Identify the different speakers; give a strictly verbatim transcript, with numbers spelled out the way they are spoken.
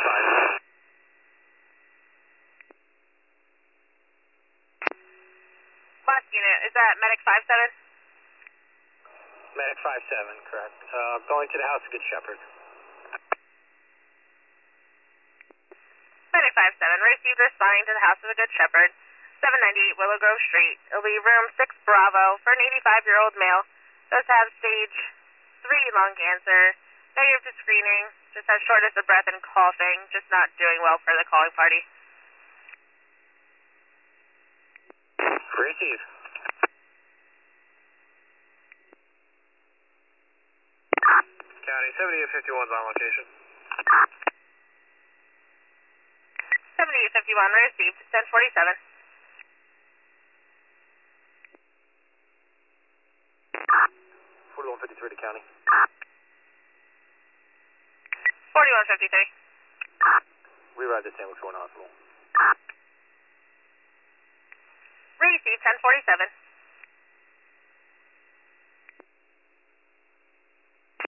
Speaker 1: five.
Speaker 2: Last unit, is that Medic five seven?
Speaker 1: Medic five seven, correct. Uh, going to the House of Good Shepherd.
Speaker 2: Medic five seven, received responding to the House of the Good Shepherd, seven ninety-eight Willow Grove Street. It'll be room six Bravo for an eighty-five-year-old male. Does have stage three lung cancer, negative to screening, just has shortness of breath and coughing, just not doing well for the calling party.
Speaker 1: Receive. County, seventy-eight fifty-one's on location.
Speaker 2: seventy-eight fifty-one, received, ten forty-seven.
Speaker 1: forty-one fifty-three to county.
Speaker 2: forty-one fifty-three.
Speaker 1: Reride the Saint Luke's Hospital.
Speaker 2: Received, ten forty-seven.